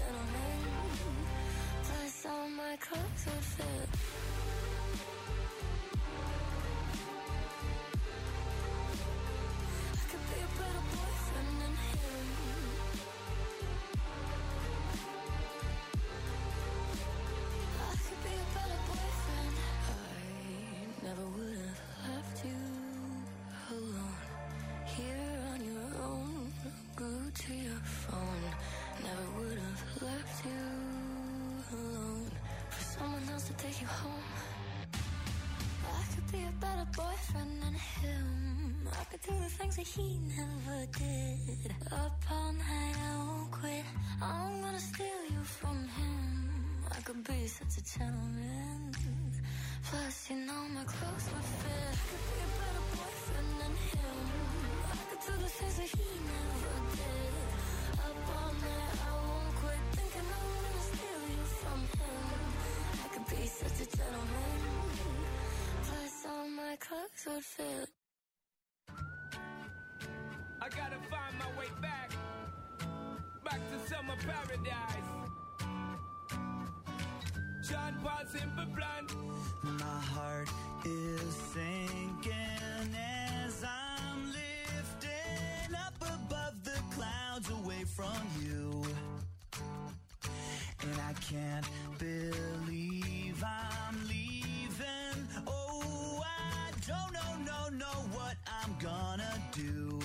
gentleman. Plus all my clothes would fit. I could be a better boyfriend than him. I could be a better boyfriend. I never would have left you alone, here on your own. Glued to your phone. Never would have left you alone for someone else to take you home. I could be a better boyfriend than him. I could do the things that he never did. Up all night, I won't quit. I'm gonna steal you from him. I could be such a gentleman. Plus, you know my clothes would fit. I could be a better boyfriend than him. I could do the things that he never did. Up all night, I won't quit. Thinking I'm gonna steal you from him. I could be such a gentleman. Plus, all my clothes would fit. I gotta find my way back to summer paradise. John Paul Simple Plan. My heart is sinking as I'm lifting up above the clouds away from you. And I can't believe I'm leaving. Oh, I don't know what I'm gonna do.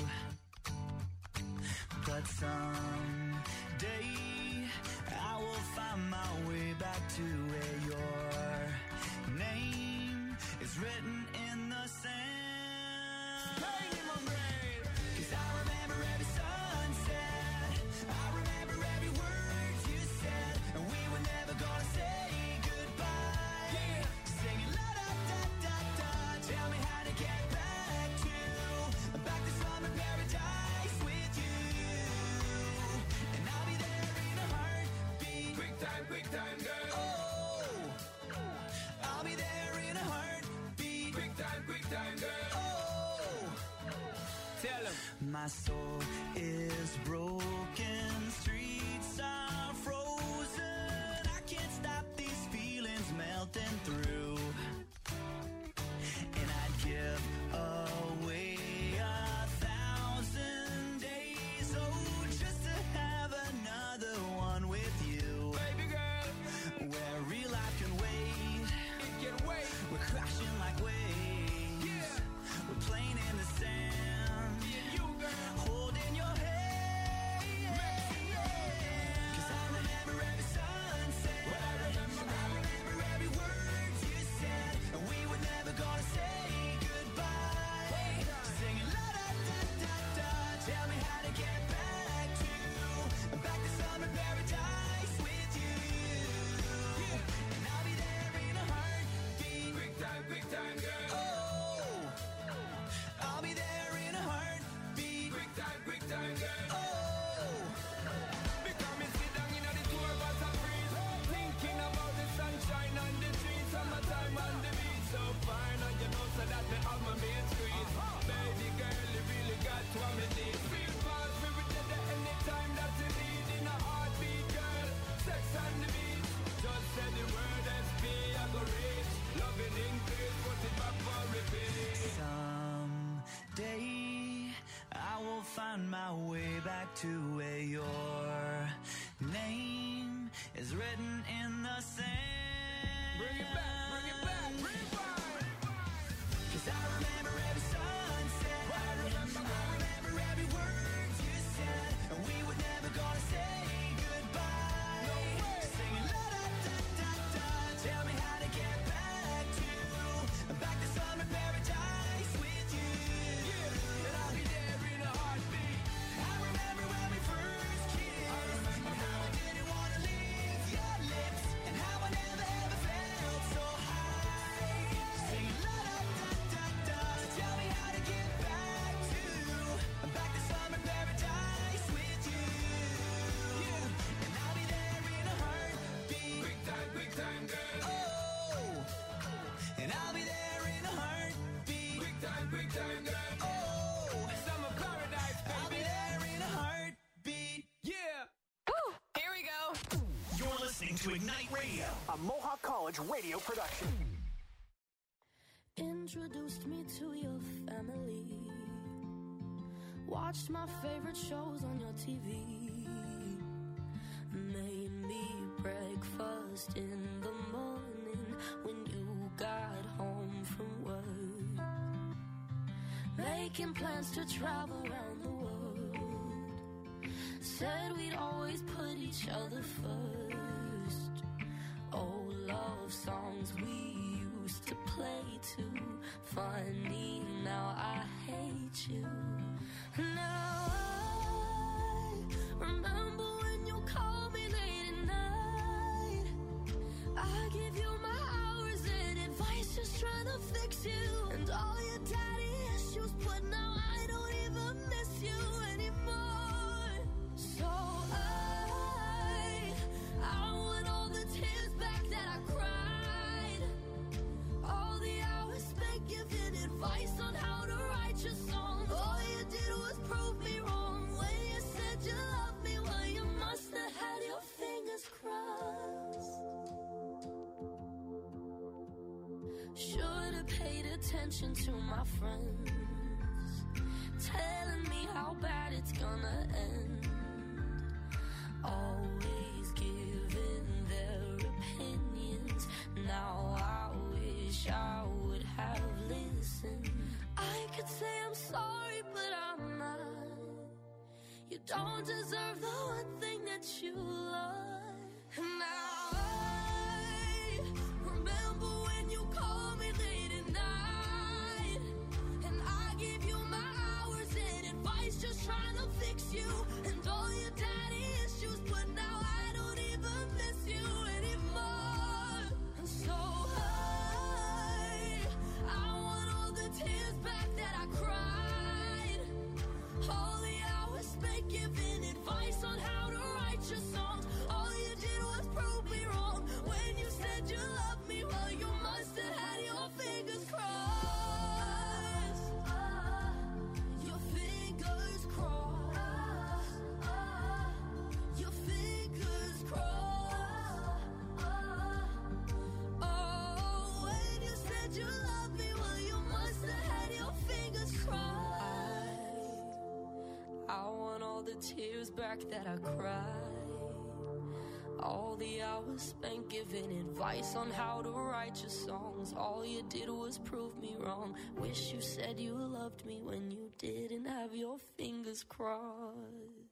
But someday I will find my way back to where your name is written in the sand. Pain in my brain. 'Cause I remember every sunset, I remember every word you said, and we were never gonna say goodbye. Yeah. Singing la da da da da, tell me how to get back to summer paradise with you. And I'll be there in a heartbeat. Quick time, girl. Oh, I'll be there in a heartbeat. Quick time, girl. Oh, Tell him. my soul is broken, streets are frozen. I can't stop these feelings melting through. And I'd give away 1,000 days, oh, just to have another one with you. Baby girl, Where real life can wait, it can wait. we're crashing like waves. Yeah. We're playing in the sand, Me and you, girl. holding your hand. 'Cause I remember every sunset, What I remember, I remember every word you said, and we were never gonna say goodbye. Singing la da da da da, tell me how to get back to summer paradise with you. And I'll be there in a heartbeat. Quick time, girl. Oh, I'll be there in a heartbeat. Quick time, girl. Oh, Because me sit down in the tour bus and breeze, thinking about the sunshine on the trees, summertime on the beach, so fine, and you know so that me have my main squeeze. Baby girl, you really got what me need. Feel fast, we will get there anytime that you need. In a heartbeat, girl, sex on the beach. Just say the word SP, I go reach. Loving increase, put it back for repeat. someday I will find my way back to where your name is written in the sand. Bring it back, rewind. 'Cause I remember every sunset, What I remember, I remember every word you said, and we were never gonna say goodbye. No way. Singing la da da da da, tell me how to get back to summer paradise with you. And I'll be there in a heartbeat. I remember when we first kissed, and how I didn't wanna leave your lips, and how I never ever felt so high. Singing la da da da da, to Ignite Radio, a Mohawk College radio production. Introduced me to your family. Watched my favorite shows on your TV. Made me breakfast in the morning when you got home from work. Making plans to travel around the world. Said we'd always put each other first. Old love songs we used to play too. Funny, now I hate you. Now I remember when you called me late at night. I give you my hours and advice, just trying to fix you. And all your daddy issues, but now I don't even miss you anymore. So I want all the tears back that I cried. All the hours spent giving advice on how to write your songs. All you did was prove me wrong when you said you loved me. Well, you must have had your fingers crossed. Should have paid attention to my friends, telling me how bad it's gonna end. Always giving their opinions. Now I wish I would have listened. I could say I'm sorry, but I'm not. You don't deserve the one thing that you love. And now I remember when you called me late at night. And I give you my hours and advice, just trying to fix you. And all your daddy issues, but now I don't even miss you anymore. And so I want all the tears back that I cried. All the hours spent giving advice on how to write your songs. All you did was prove me wrong when you said you loved me. Well, you must have had your fingers crossed. Your fingers crossed. Your fingers crossed. Oh, when you said you loved me, well, you must have had your fingers crossed. I want all the tears back that I cried. All the hours spent giving advice on how to write your songs. All you did was prove me wrong. Wish you said you loved me when you didn't have your fingers crossed.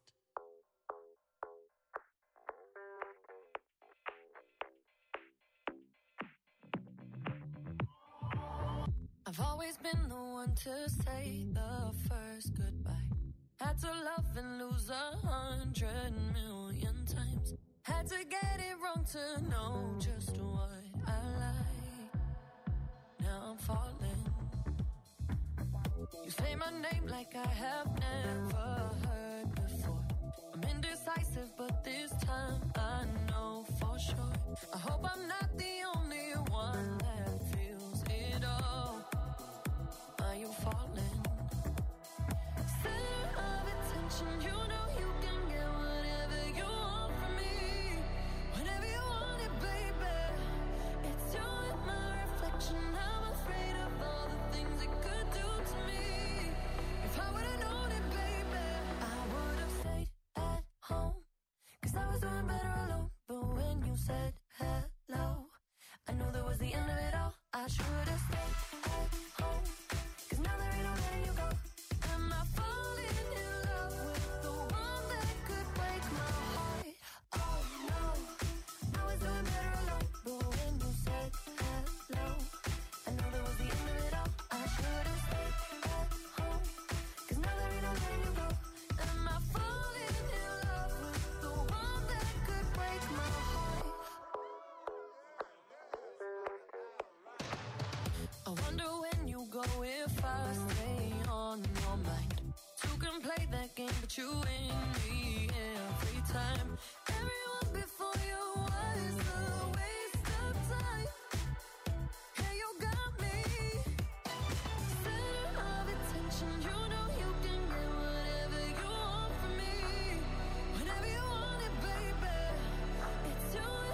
I've always been the one to say the first goodbye. Had to love and lose 100 million times. Had to get it wrong to know just what I like. Now I'm falling. You say my name like I have never heard before. I'm indecisive, but this time I know for sure. I hope I'm not the only one that feels it all. Are you falling? Center of attention, you know you can get whatever you want from me. Whenever you want it, baby. It's you and my reflection. I'm afraid of all the things it could do to me. If I would've known it, baby, I would've stayed at home. 'Cause I was doing better alone. But when you said hello, I knew that was the end of it all. I should've stayed at home. 'Cause now there ain't no letting you go. Am I falling in love with the one that could break my heart? Oh no, I was doing better alone. But when you said hello, I knew that was the end of it all. I should've stayed at home. 'Cause now there ain't no letting you go. Am I falling in love with the one that could break my heart? I wonder when you go if I stay on your mind. Two can play that game, but you win me every time. Everyone before you was a waste of time. Hey, you got me. Center of attention, you know you can get whatever you want from me. Whenever you want it, baby. It's you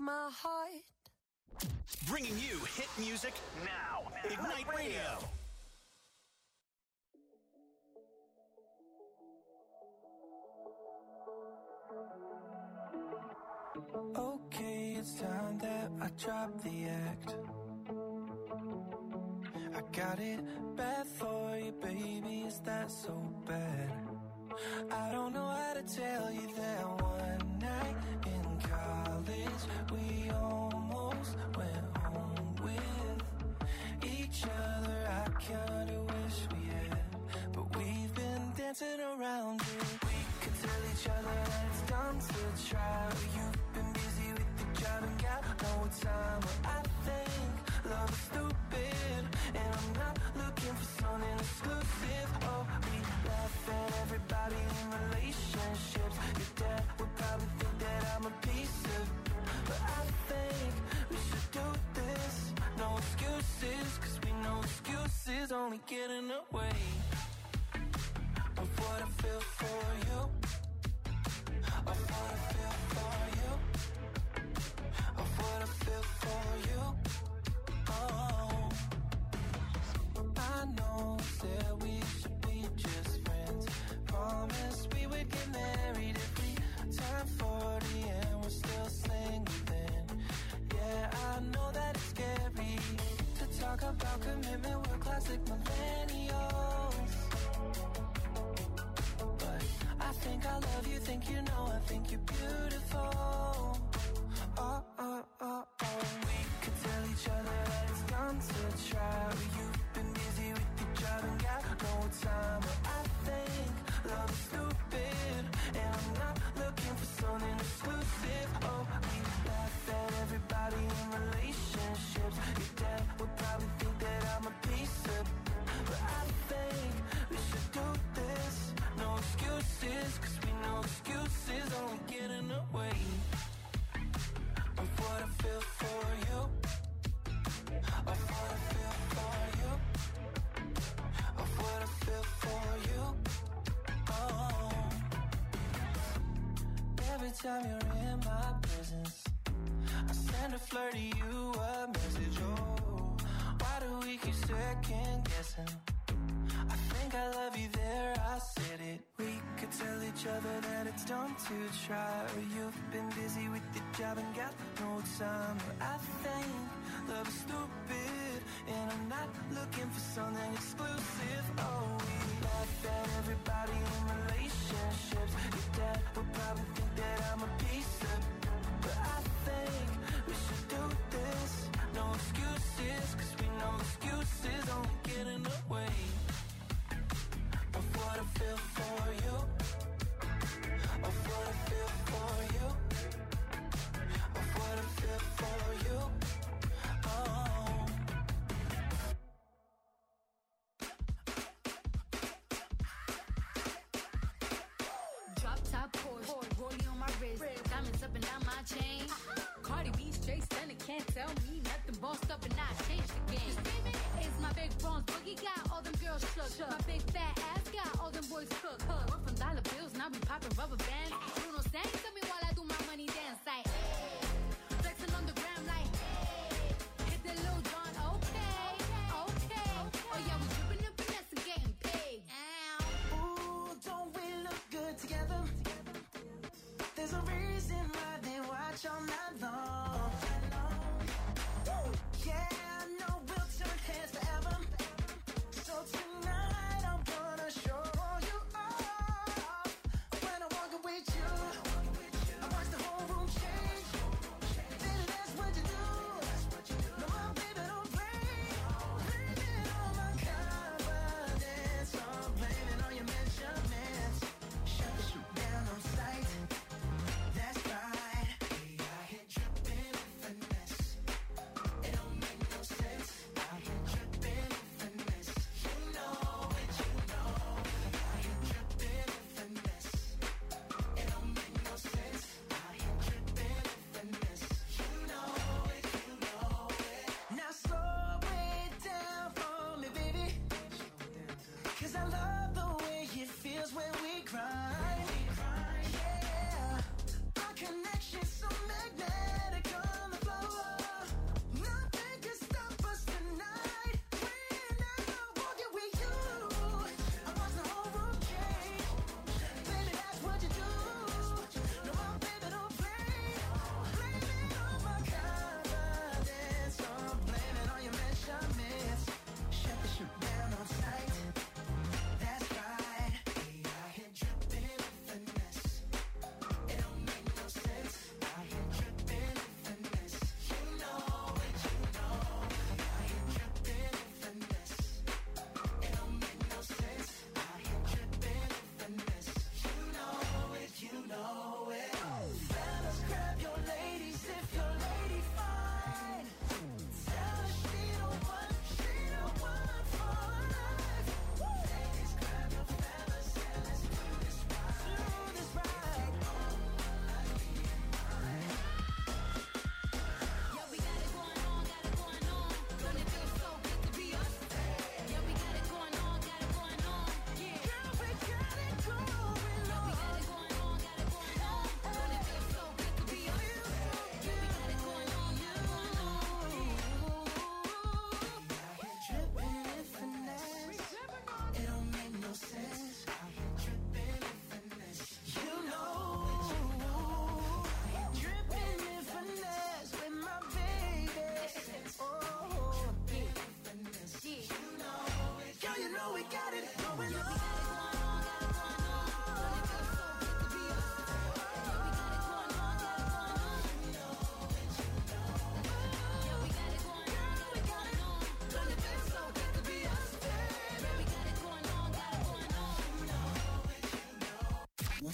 my heart. Bringing you hit music now. Ignite Radio. Okay, it's time that I drop the act. I got it bad for you, baby, is that so bad? I don't know how to tell you that one night in college we almost went home with each other. I kinda wish we had, but we've been dancing around it. We could tell each other that it's dumb to try. You've been busy with the job and got no time. But I think love is stupid, and I'm not looking for something exclusive. Oh, we laugh at everybody in relationships. Your dad would probably think that I'm a piece of, but I think we should do this. No excuses, cause we know excuses only get in the way of what I feel for you. Of what I feel for you. Of what I feel for you. Oh, I know that we should be just friends. Promised we would get married if we turn 40 and we're still single then. Yeah, I know that it's scary to talk about commitment. We're classic millennials, but I think I love you, think you know, I think you're beautiful. Oh, oh, oh, oh. We could tell each other that it's dumb to try. You've been busy with your job and got no time. But I think love is stupid, and I'm not looking for something exclusive. Oh, we laugh at everybody in relationships. Your dad would probably think that I'm a piece of, but I think we should do this. No excuses, cause we know excuses only get in the way of what I feel for you. Of what I feel for you. Of what I feel for you. Oh, every time you're in my presence, I send a flirt to you a message. Oh, why do we keep second guessing? I think I love you there, I said it. We could tell each other that it's dumb to try. You've been busy with your job and got no time. But I think love is stupid, and I'm not looking for something exclusive. Oh, we laugh at everybody in relationships. Your dad would probably think that I'm a piece of, but I think we should do this. No excuses, cause we know excuses only get in the way of what I feel for you. Of what I feel for you. Of what I feel for you. Oh, drop top Porsche, rollie on my wrist, diamonds up and down my chain. Cardi B straight stunning, can't tell me nothing. Bossed up and I changed the game. It's my big bronze boogie, got all them girls shook. My big fat ass got all them boys cooked. We're from dollar bills, now we popping rubber bands. Bruno sang to me while I do my money dance. Like, flexing on the gram like, hit the Lil Jon, okay, okay. Oh yeah, we dripping and finesse and getting paid. ooh, don't we look good together? There's a reason why they watch all night long. Yeah, I know we'll turn heads forever. So tonight I'm gonna show you off. When I walk with you, I watch the whole room change. Baby, that's what you do. No, baby, don't play. Blaming on my confidence. I'm blaming on your measurements. Shut the shoot down on sight.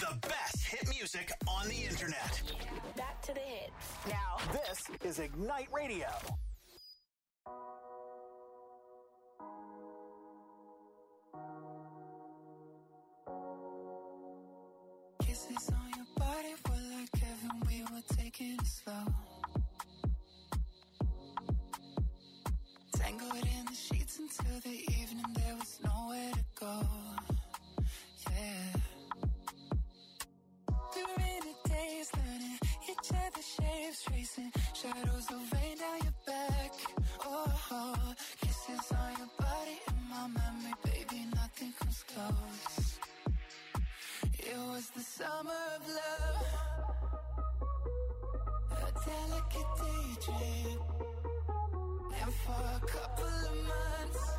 The best hit music on the internet. Back to the hits. Now, this is Ignite Radio. Kisses on your body were like heaven, we were taking it slow. Tangled in the sheets until the evening, there was nowhere to go. Yeah. Through rainy days, learning each other's shapes, tracing shadows of rain down your back. Oh, kisses on your body in my memory, baby, nothing comes close. It was the summer of love, a delicate daydream. And for a couple of months,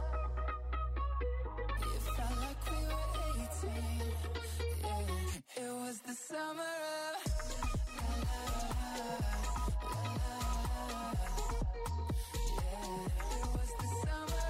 it felt like we were 18. Yeah, it was the summer of it was the summer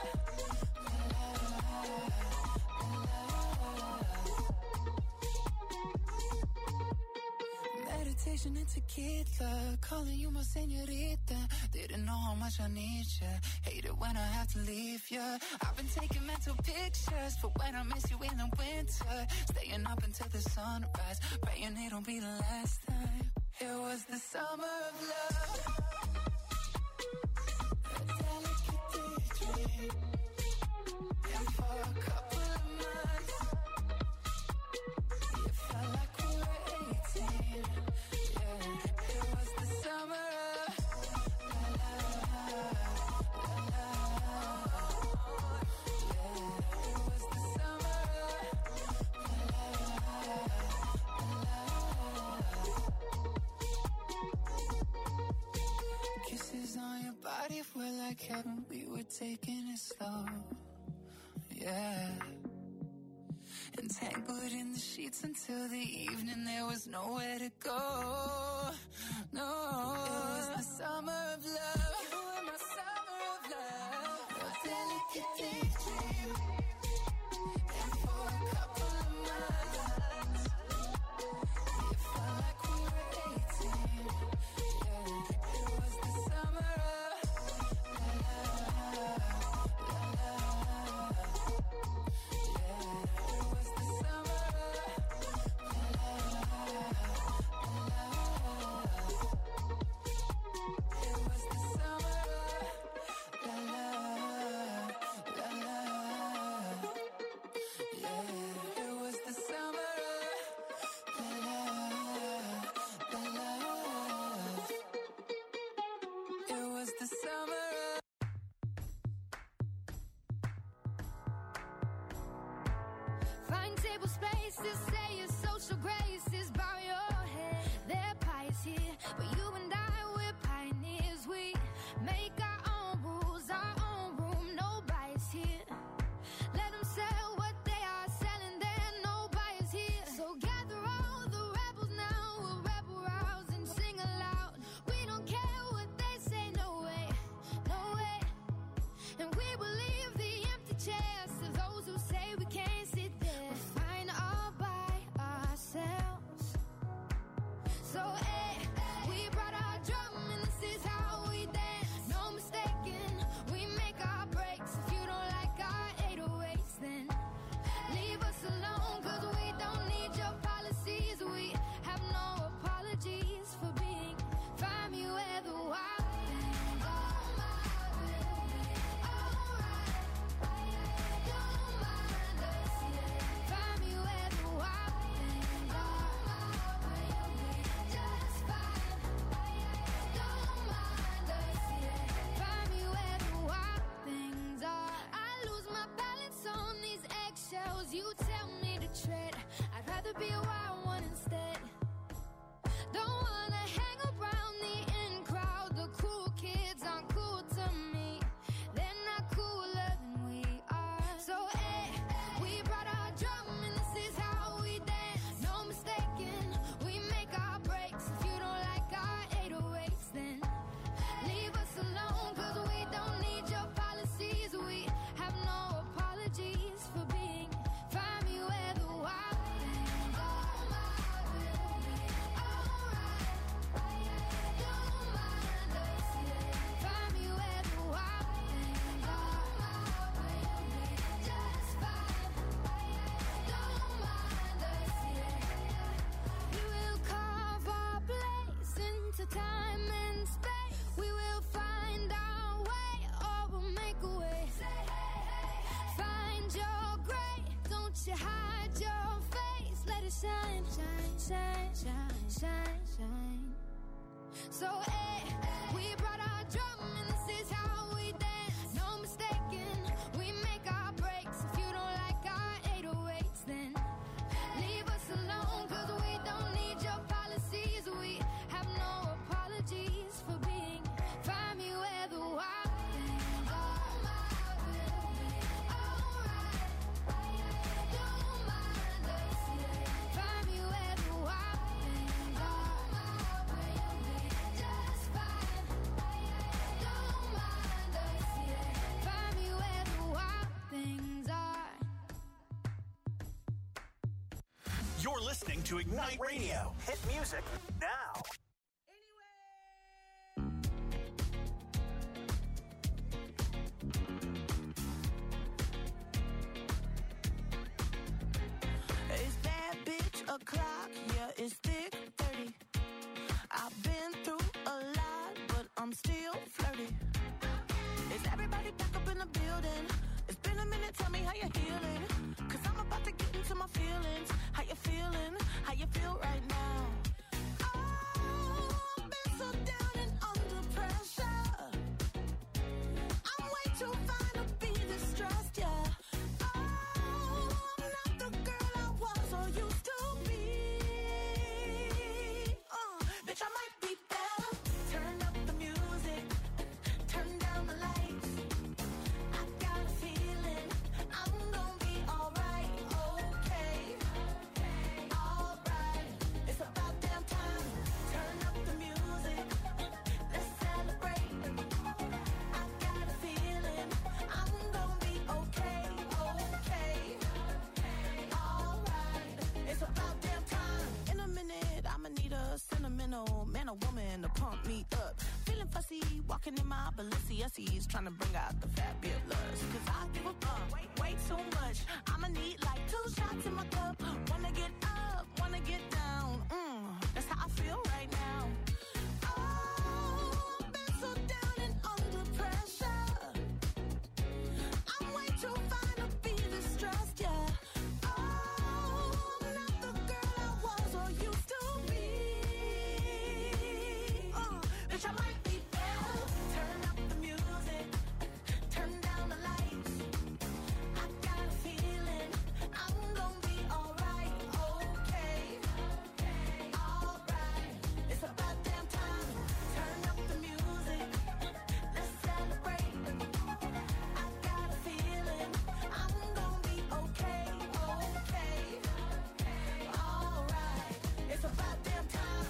of meditation and tequila, calling you my señorita. Didn't know how much I need you. Hate it when I have to leave you. I've been taking mental pictures for when I miss you in the winter. Staying up until the sunrise, praying it'll be the last time. It was the summer of love, a delicate daydream. And for a couple of months, it felt like we were 18. Yeah, it was the summer of kisses on your body were like heaven, we were taking it slow. Yeah. Entangled in the sheets until the evening, there was nowhere to go. No, it was the summer of love. You were my summer of love, a delicate daydream. And for a couple of months, it felt like we were 18. Yeah, it was the summer Find table spaces, say your social graces, bow your head. Their pie is here, but you and I, we're pioneers. We make our own rules, our own room, no bias here. Let them sell what they are selling there, no bias here. So gather all the rebels now, we'll rebel rouse and sing aloud. We don't care what they say, no way, no way. And we will leave the empty chairs to those who say we can't sit there. We're fine all by ourselves. So, hey, we brought our you hide your face, let it shine, shine, shine, shine, shine, shine. So, we brought our drum and this is how we dance. No mistaking, we make our breaks. If you don't like our 808s, then leave us alone, cause we don't need your policies. We have no apologies for being. Find me where the wild things are. Don't mind us. Find me where the wild things are. Just fine. Don't mind us. Find me where the wild things are. You're listening to Ignite Radio. Hit music now. It's that bitch o'clock, yeah, it's thick 30. I've been through a lot, but I'm still flirty. Is everybody back up in the building? It's been a minute, tell me how you're healing. Cause I'm about to get into my feelings. How you feeling? How you feel right now? Oh, I've been so down and under pressure. I'm way too fine to be distressed, yeah. Oh, I'm not the girl I was or used to be. Bitch, I might be better. Turn up the music, turn down the lights. I got a feeling I'm gonna be alright, okay, alright. It's about damn time. Turn up the music, let's celebrate. I got a feeling I'm gonna be okay, alright. It's about damn time. In a minute, I'ma need a sentimental man or woman to pump me up. Feeling fussy, walking in my Balenciennes, trying to bring out the fabulous. Cause I give a fuck way too much. I'ma need like 2 shots in my cup. Wanna get up, wanna get down. That's how I feel right now. Oh, I've been so down and under pressure. I'm way too fine to be distressed, yeah. Oh, I'm not the girl I was or used to be. Bitch, I might be better. Turn up the music, turn down the lights. I got a feeling I'm gonna be alright, okay, alright. It's about damn time. Turn up the music, let's celebrate. I got a feeling I'm gonna be okay, alright. It's about damn time.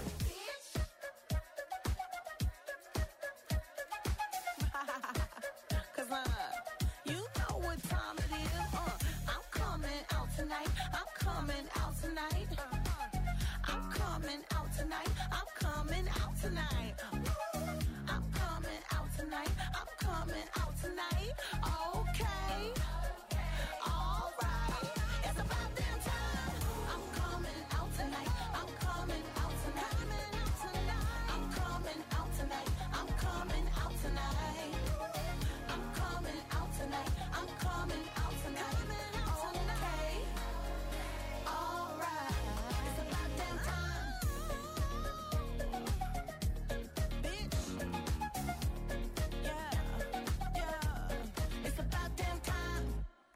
Cause you know what time it is. I'm coming out tonight. I'm coming out tonight. I'm coming out tonight. I'm coming out tonight. I'm coming out tonight. I'm coming out tonight. Okay. Alright. It's about damn time. I'm coming out tonight. I'm coming out tonight. I'm coming out tonight. I'm coming out tonight. I'm coming out tonight. I'm coming out tonight. Okay. Alright. It's about damn time. Bitch. Yeah. Yeah. It's about damn time.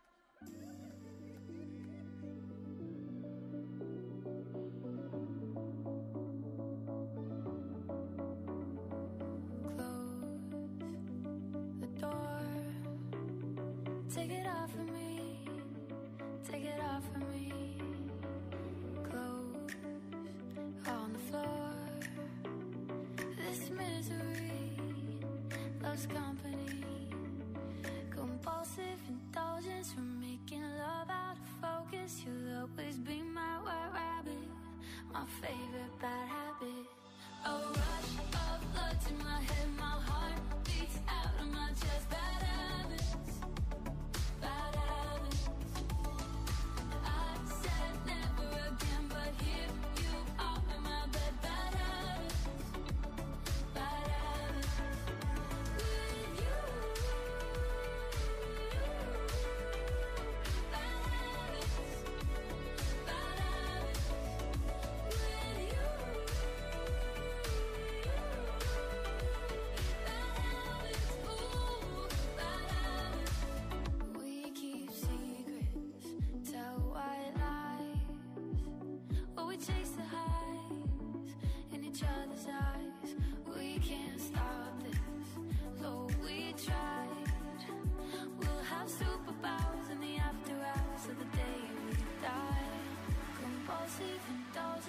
Close the door. Take it off of me. Take it off of me. Clothes on the floor. This misery loves company. Compulsive indulgence from making love out of focus. You'll always be my white rabbit, my favorite bad habit. A rush of blood to my head, my heart beats out of my chest. Bad habits, bad habits. I said never again, but here you are in my bed. Bad habits, bad habits. With you, bad habits.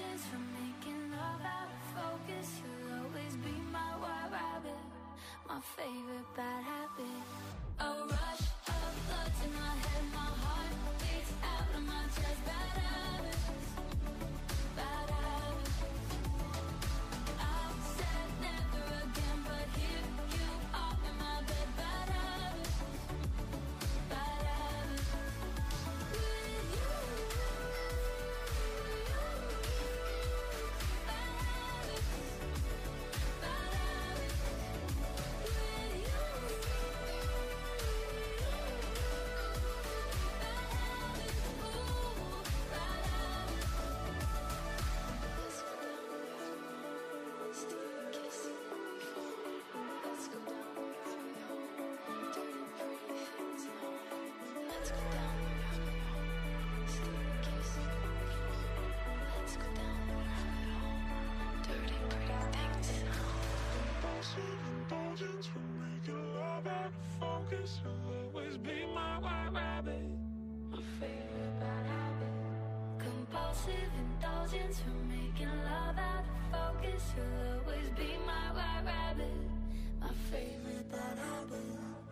distance from making love out of focus. You'll always be my white rabbit, my favorite bad habit. A rush of blood to my head, my heart beats out of my chest. Bad habits, bad habits. I've said never again, but here you are in my bed. Bad habits, bad habits. With you, bad habits, bad habits. With you, bad habits, ooh, bad habits. Let's go down, steal a kiss, let's go down, dirty pretty things now. Let's go down, steal a kiss, let's go down, dirty pretty things now. Impulsive indulgence will make your love out of focus. You'll always be my white rabbit, my favorite bad habit. Compulsive indulgence for making love out of focus. You'll always be my white rabbit, my favorite bad habit.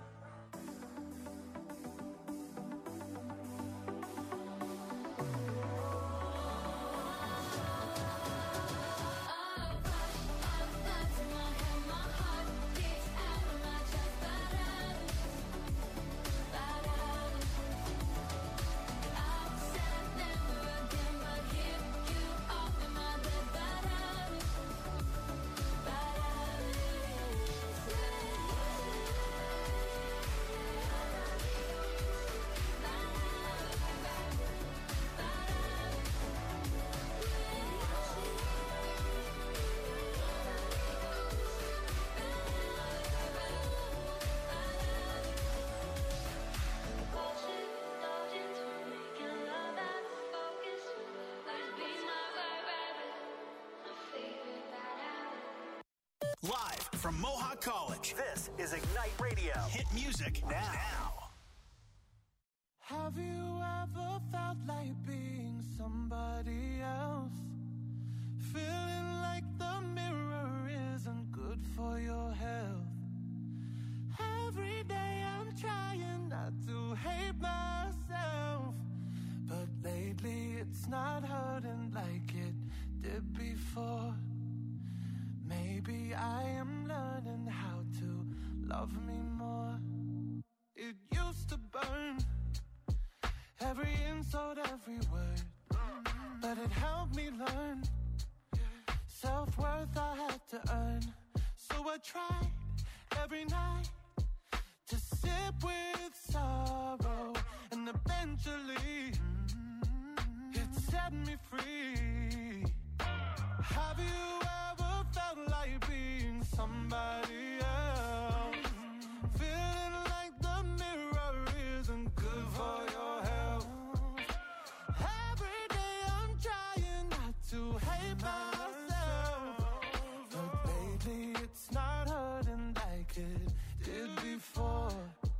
Live from Mohawk College, This is Ignite Radio. hit music now. Have you ever felt like being somebody else? Feeling like the mirror isn't good for your health. Every day I'm trying not to hate myself, but lately it's not hurting like it did before. Maybe I am learning how to love me more. It used to burn, every insult, every word, but it helped me learn self-worth I had to earn. So I tried every night to sit with sorrow, and eventually it set me free. Have you ever felt like being somebody else? Feeling like the mirror isn't good for your health. Every day I'm trying not to hate myself, but lately it's not hurting like it did before.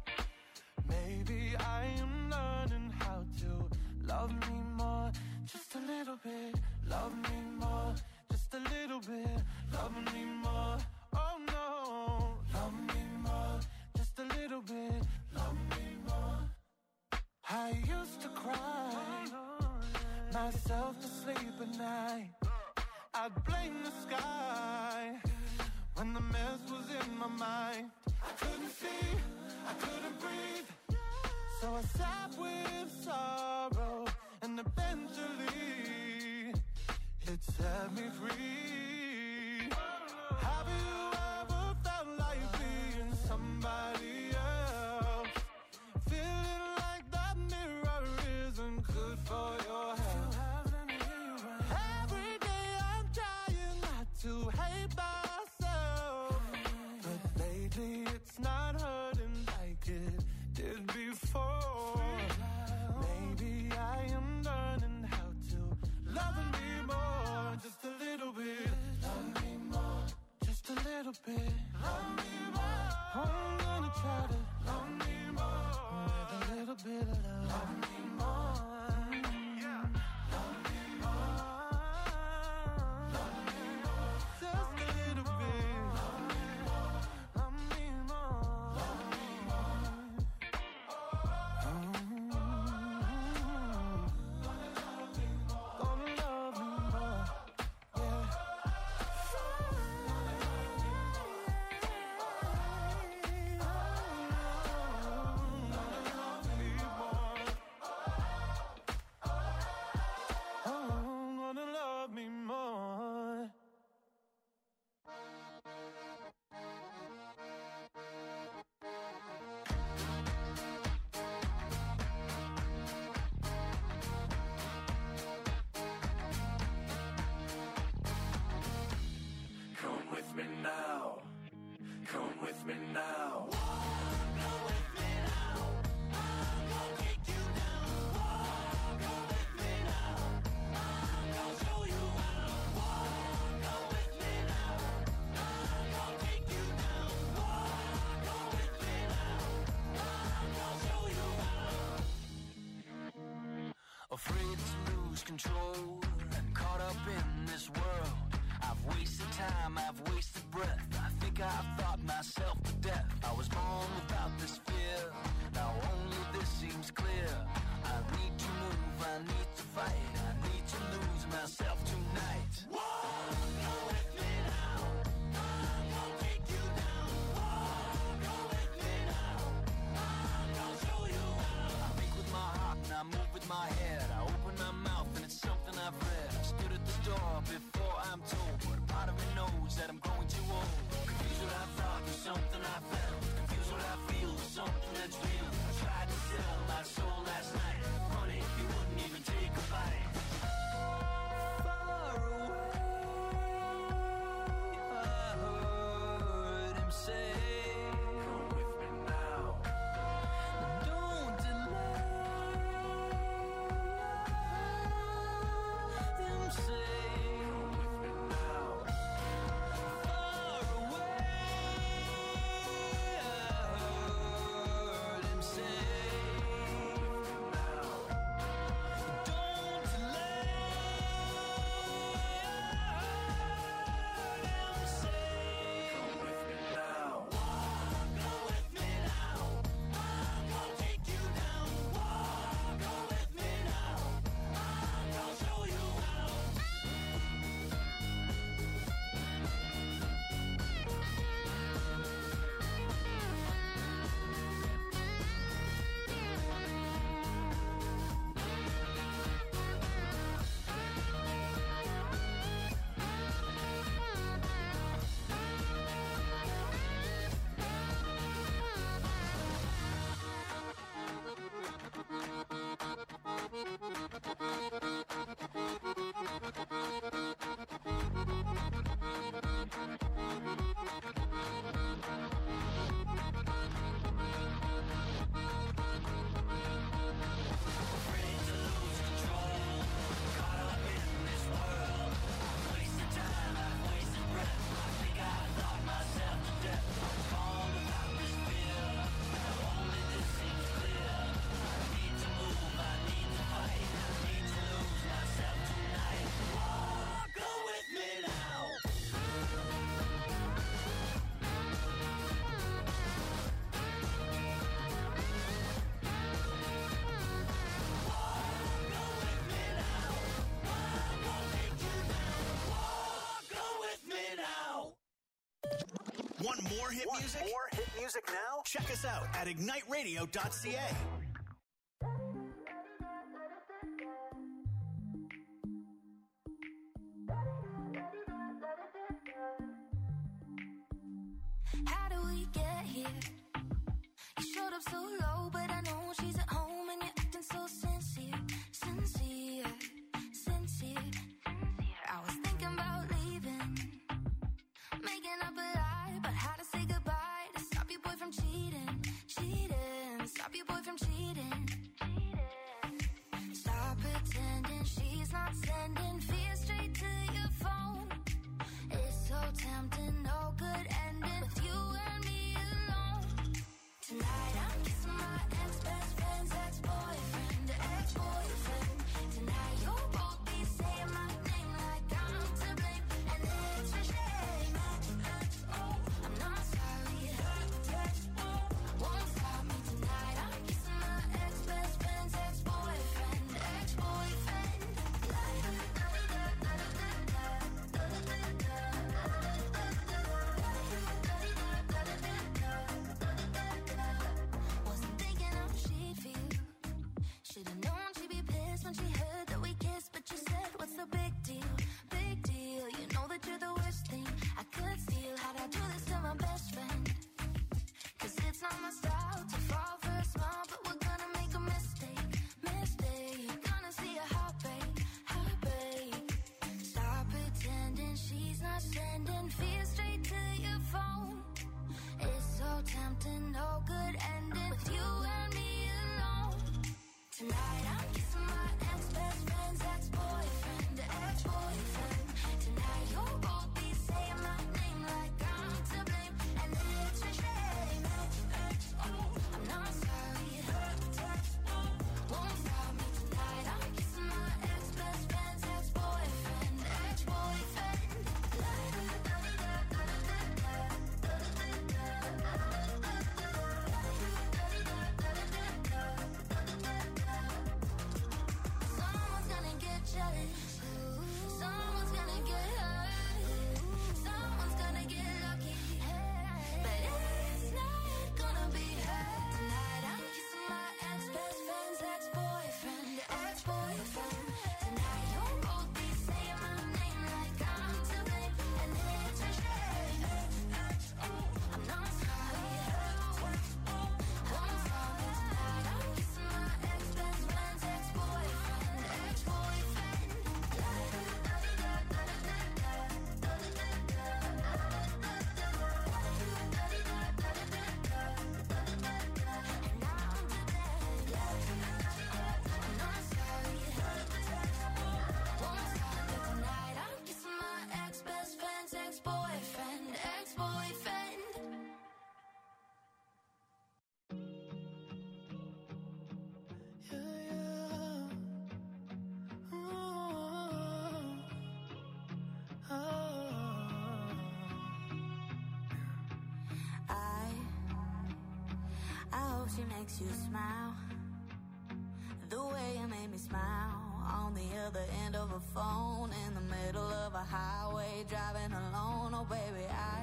Maybe I am learning how to love me more. Just a little bit, love me more. Just a little bit, love me more. Oh no, love me more. Just a little bit, love me more. I used to cry myself to sleep at night. I'd blame the sky when the mess was in my mind. I couldn't see, I couldn't breathe, so I sat with sorrow, and eventually it set me free. Have you ever felt like being somebody else? Feeling like that mirror isn't good for your health. Every day I'm trying not to hate myself, but lately it's not hurting like it did before. Maybe I am learning how to love me more. Just a little bit, love me more. Just a little bit, love me more. I'm gonna try to love me more. With a little bit of love me more. Yeah, love me more. me now. Afraid to lose control and caught up in this world. I've wasted time, I've wasted breath. I think I've thought myself to death. I was born without this fear. Now only this seems clear. I need to move, I need to fight. I need to lose myself tonight. Go with me now. I'm gonna take you down. Go with me now. I'm gonna show you how. I think with my heart and I move with my head. I open my mouth and it's something I've read. I've stood at the door before I'm told, but a part of me knows that I'm growing too old. Confused what I thought was something I felt. Confused what I feel was something that's real. I tried to sell my soul last night. Funny, you wouldn't even take a bite. Far away, I heard him say, Come with me now. don't delay. Him say, Come with me now. far away, I heard him say, Now. don't delay. I heard him say, Come with me now. go with me now. I'm gonna take you down. Go with me now. I'm gonna show you how. Want more hit music? More hit music now? Check us out at igniteradio.ca. How do we get here? You showed up so low, but I know she's at home and you're acting so sincere, sincere, sincere. I was thinking about leaving, making up a lie about how to say goodbye to stop your boy from cheating, cheating, stop your boy from cheating. Stop pretending she's not sending fear straight to your phone. It's so tempting, no good ending with you and me alone. Tonight I'm kissing my ex-best friend's she makes you smile. The way you made me smile. On the other end of a phone, in the middle of a highway, driving alone. Oh baby,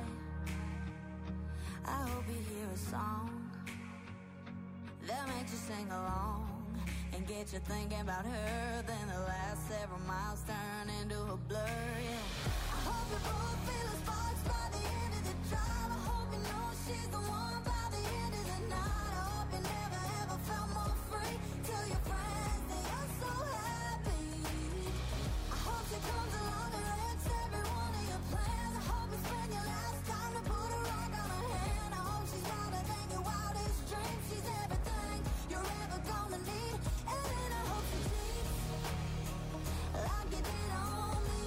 I hope you hear a song that makes you sing along and get you thinking about her. Then the last several miles turn into a blur, yeah. I hope you both feel the sparks by the end of the drive. I hope you know she's the one by the end of the night. I hope you never ever felt more free. Tell your friends that you're so happy. I hope she comes along and wrecks every one of your plans. I hope you spend your last time to put a rock on her hand. I hope she's wilder than your wildest dreams. She's everything you're ever gonna need. And then I hope she cheats like you did on me.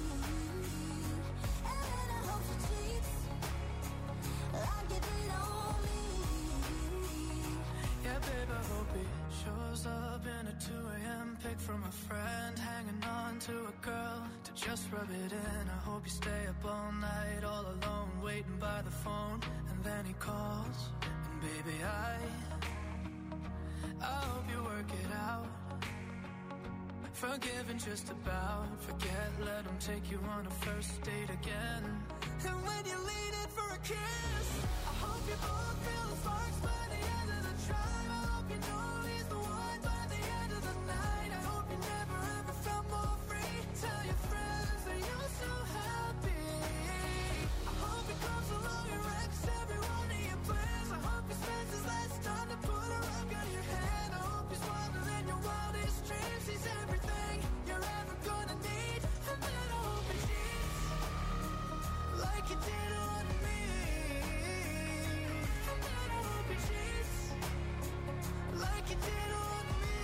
And then I hope she cheats like you did on me. Yeah, babe, I hope he shows up in a 2 a.m. pic from a friend, hanging on to a girl to just rub it in. I hope you stay up all night, all alone, waiting by the phone, and then he calls. And baby, I hope you work it out. Forgiving just about, forget, let him take you on a first date again. And when you lean in for a kiss, I hope you both feel the sparks by the end of the drive. I hope you know he's the one by the end of the night. I hope you never ever felt more free. Tell your friends that you're so happy. I hope he comes along and wrecks every one of your plans. I hope he spends his last time to put a rock on your hand. I hope he's wilder than your wildest dreams. He's everything you're ever gonna need. And then I hope he cheats like you did on me. And then I hope he cheats like you did on me.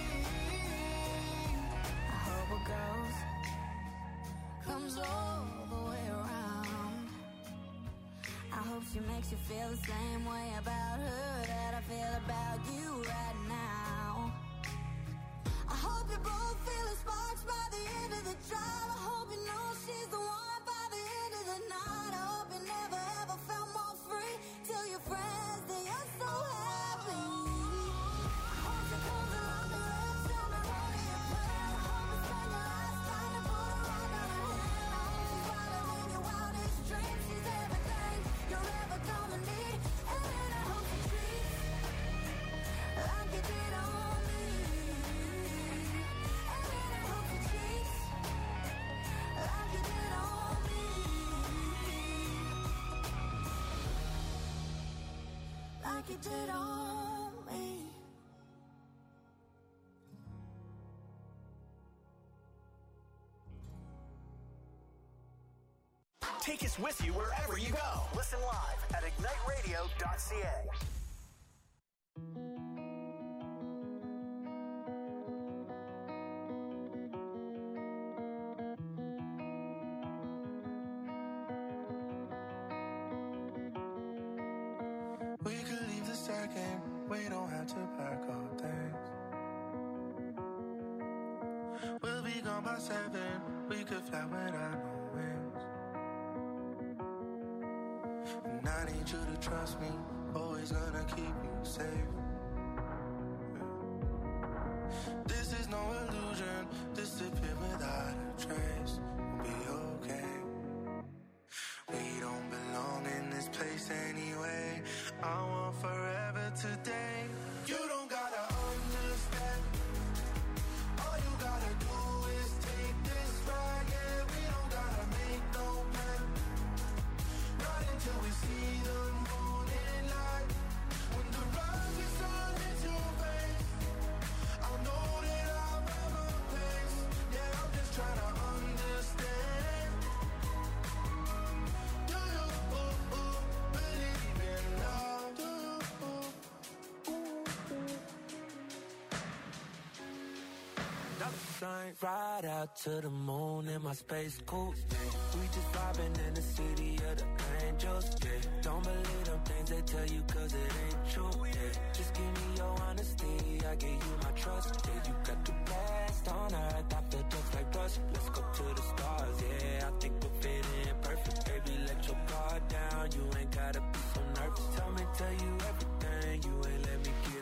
I hope a ghost comes all the way around. I hope she makes you feel the same way about her that I feel about you right now. I hope you both feel the sparks by the end of the drive. I hope you know she's the one by the end of the night. I hope you never ever felt more free. Tell your friends that you're so happy. I hope she comes along and wrecks every one of your plans. I hope you spend your last time to put a rock on her hand. I hope she's wilder than your wildest dreams. She's everything you're ever gonna need. And then I hope she treats like you did on me. And then I hope she treats like you did on me. Like you did on me. Take us with you wherever you go. Listen live at igniteradio.ca. We could leave the second, we don't have to pack our things. We'll be gone by 7, we could fly without no wings. And I need you to trust me, always gonna keep you safe. This is no illusion, disappear without a trace. We'll be okay. We don't belong in this place anyway. I want forever today. You don't gotta understand. All you gotta do is take this ride. Yeah, we don't gotta make no plan. Not until we see the morning light. When the rising sun hits your face, I'll know that I've ever placed. Yeah, I'm just trying to understand. Do you believe in love? Do you? Ride out to the moon in my space coupe. We just vibing in the city of the angels. Yeah. Don't believe them things they tell you 'cause it ain't true. Yeah. Just give me your honesty, I give you my trust. Yeah, you got the best on earth, I feel just like dust. Let's go to the stars, yeah, I think we'll fit in perfect. Baby, let your guard down, you ain't gotta be so nervous. Tell you everything, you ain't let me keep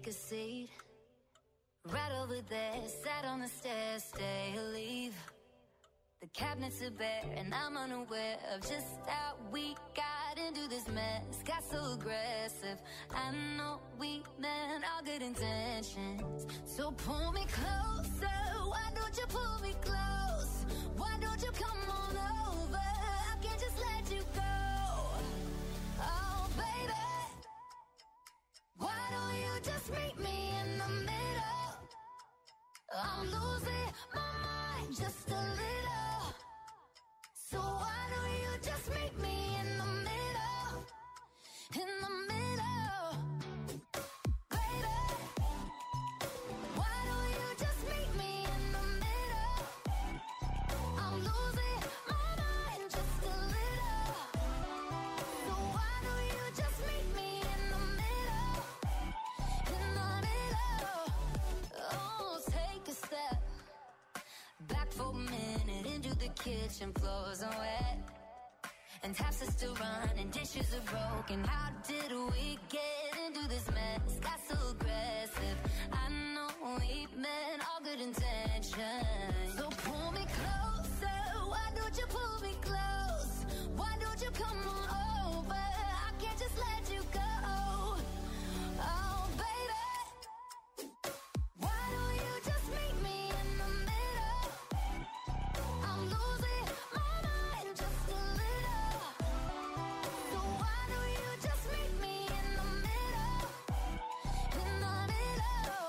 take a seat. Right over there, sat on the stairs, stay or leave. The cabinets are bare and I'm unaware of just how we got into this mess. Got so aggressive. I know we meant all good intentions. So pull me closer. Why don't you pull me close? Why don't you come on over? I can't just let you go. Oh, baby. Why don't you just meet me in the middle? I'm losing my mind just a little. So why don't you just meet me in the middle? In the middle. Baby, why don't you just meet me in the middle? I'm losing my mind just a little. So why don't you just meet me in the middle? In the middle. Oh, take a step back for a minute into the kitchen, floors are wet and taps are still running, dishes are broken. How did we get into this mess? Got so aggressive. I know we meant all good intentions. So pull me closer. Why don't you pull me close? Why don't you come on over? I can't just let you go. Oh, baby. Why don't you just meet me in the middle? I'm losing my mind just a little. So why don't you just meet me in the middle? In the middle.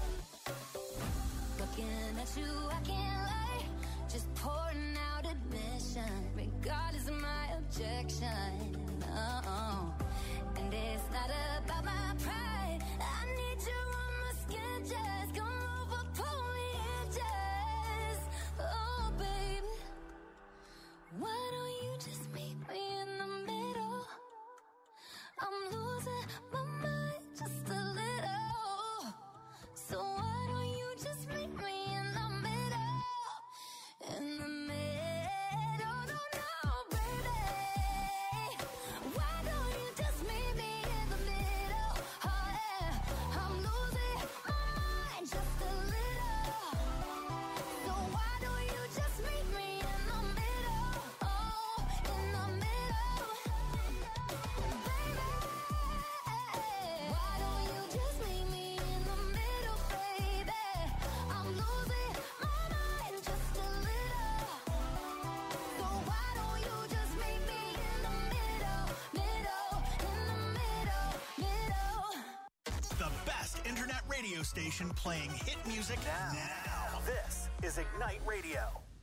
Looking at you, I can't lie. Just pouring out admission, regardless of my objection. Oh, and it's not about my pride. I need you on my skin, just come over, pull me in, just. Oh, baby, why don't you just meet me in the middle? I'm losing my mind just a little. So why don't you just meet me in the middle? In the middle, no, baby. Why don't you just meet me in the middle? Oh, yeah. I'm losing my mind just a little. So why don't you just meet me in the middle? Oh, in the middle. Baby, why don't you just meet me in the middle, baby? I'm losing my mind just a little. So why don't you just meet me in the middle, in the middle. The best internet radio station playing hit music now. This is Ignite Radio.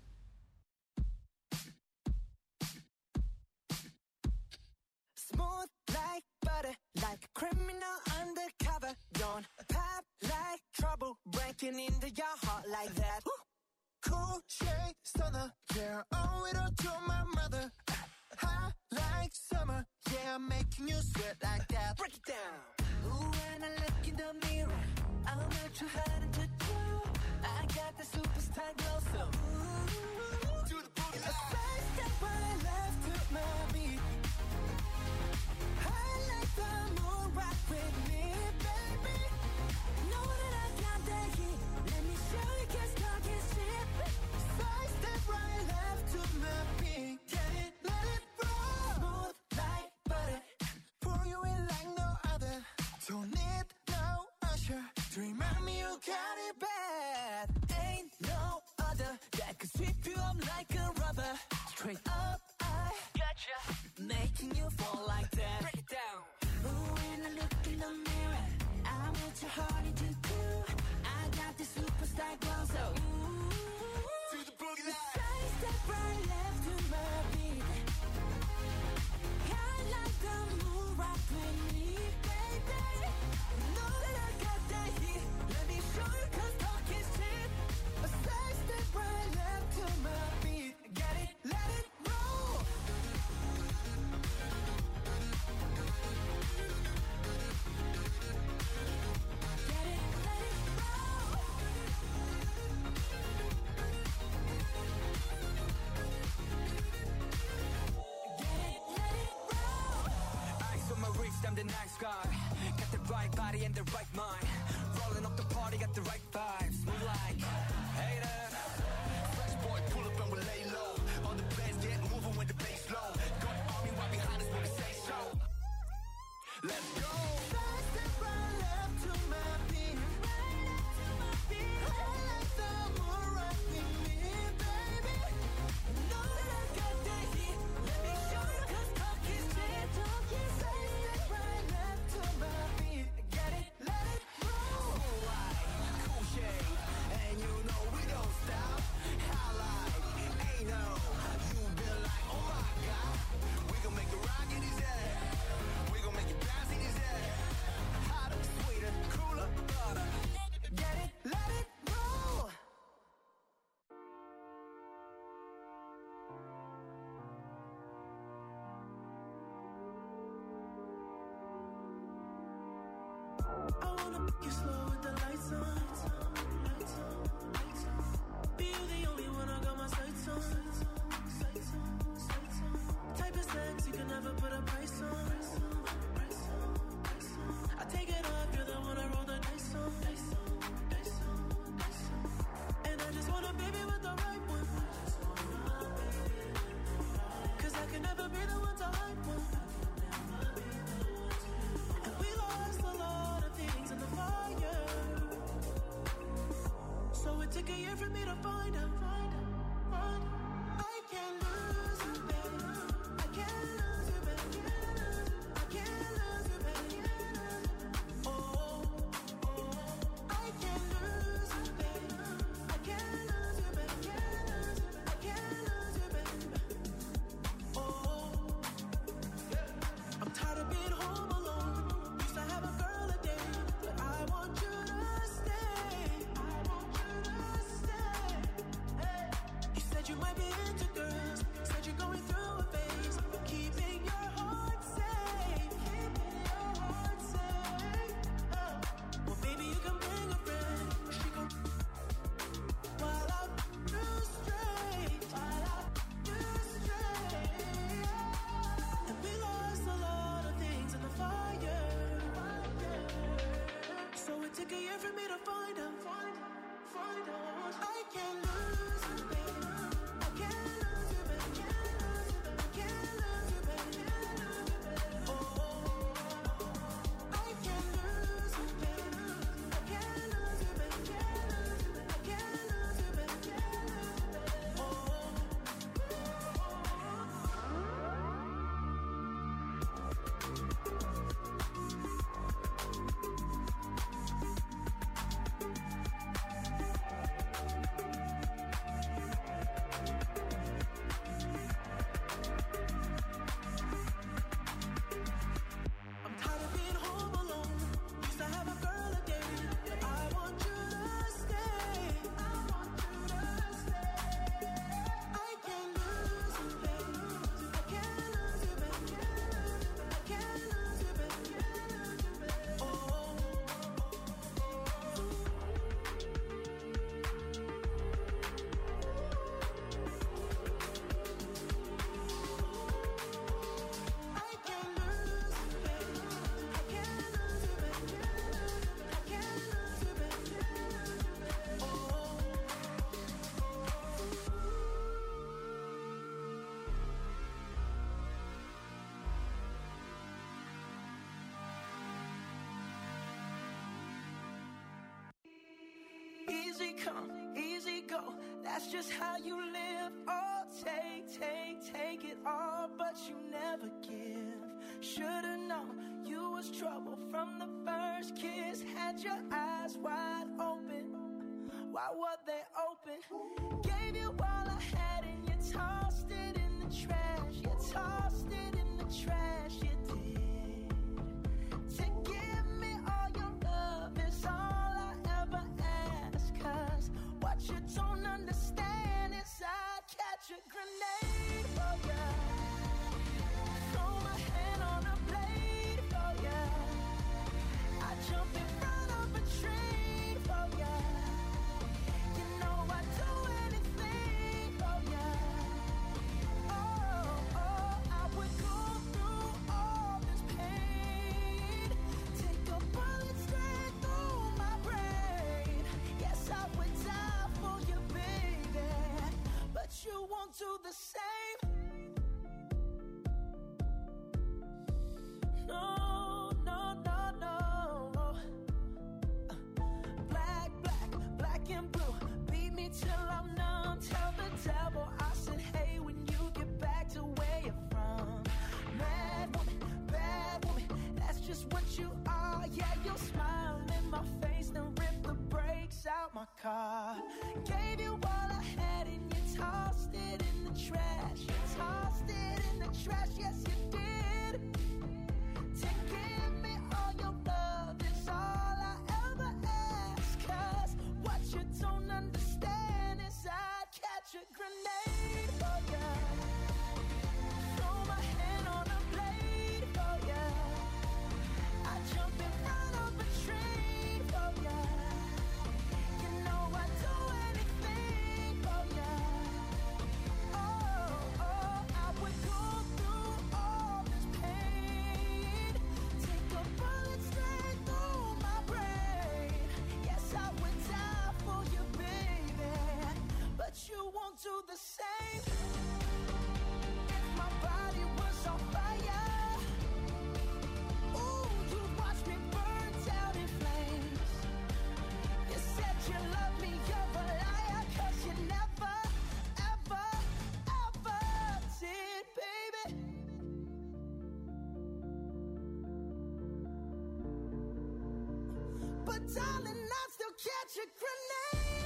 Smooth like butter, like a criminal undercover. Don't pop like trouble, breaking into your heart like that. Cool shade stunner, yeah, owe it all to my mother. Hot like summer, yeah, making you sweat like that. Break it down. Ooh, when I look in the mirror, I'm not too hard to do. I got the superstar glow, so ooh, to the boogie line. A side step right left to my beat. I like the moon rock with me, baby. Know that I got that heat. Let me show you, 'cause talk is cheap. Side step right left to my beat. Get it, let it roll. Smooth like butter, pour you in like no other. Don't need no usher to remind me you got it bad. Ain't no other that could sweep you up like a rubber. Straight up, I gotcha, making you fall like that. Break it down. Ooh, when I look in the mirror, I'm what your heart into do. I got the superstar glow, so ooh, to the boogie line. Side step right left to my beat. I like the moon rock with me, baby. Know that I got that heat. Let me show you, 'cause talk is cheap. A side step right left to my beat. Get it, let it roll. Get it, let it roll. Get it, let it roll. Eyes on my wrist, I'm the nice guy. Got the right body and the right mind. took a year for me to find out. I can't lose you, baby. I can't lose you, baby. I can't lose you, baby. Oh, I can't lose you, baby. I can't lose you, baby. I can't lose you, baby. Oh, I'm tired of being home alone. Used to have a girl a day, but I want you to stay. I want you to stay. Hey. You said you might be into girls. Said you're going through a phase. Keeping your heart safe. Keeping your heart safe. Oh. Well, baby, you can bring a friend. She gon' while I do straight. While I do straight. And we lost a lot of things in the fire. So it took a year for me to find out. I can't lose you, baby. I can't lose you, baby. I can't lose you, baby. Oh, I can't lose you, baby. I can't lose you, baby. I can't lose you, baby. I'm tired of being home alone. Used to have a girl a day, but I want you to stay. I want you to stay. I can't lose you, baby. I can't lose you, baby. I can't lose you, baby. Oh. I can't lose you, baby. I can't lose you, baby. I can't lose you, baby. Easy come, easy go. That's just how you live. Oh, take it all, but you never give. Should've known you was trouble from the first kiss. Had your eyes wide open. Why were they open? Gave you all I had and you tossed it in the trash. You tossed it in the trash. You did. To give me all your love is all I ever ask. 'Cause what you don't understand is I'd catch a grenade for ya. Throw my hand on a blade for ya. I jump in front of a train for ya. You know I'd do anything for ya. Oh, I would go through all this pain. Take a bullet straight through my brain. Yes, I would die for you, baby. But you won't do the same. No. Black and blue. Beat me till I'm numb. Tell the devil I said, hey, when you get back to where you're from. Mad woman, bad woman, that's just what you are. Yeah, you'll smile in my face, then rip the brakes out my car. Gave you all I had and you tossed it in the trash. You tossed it in the trash, yes you did. To give me all your love is all I ever ask. 'Cause what you don't understand is I'd catch a grenade for ya. Throw my hand on a blade for ya. I jump in front of a train for ya. You know I'd do anything for ya. Oh, I would go through all this pain. Take a bullet straight through my brain. Yes, I would die for you, baby. But you won't do the same. If my body was on fire, ooh, you watch me burn down in flames. You said you love me, you're a liar. but darling, I still catch a grenade.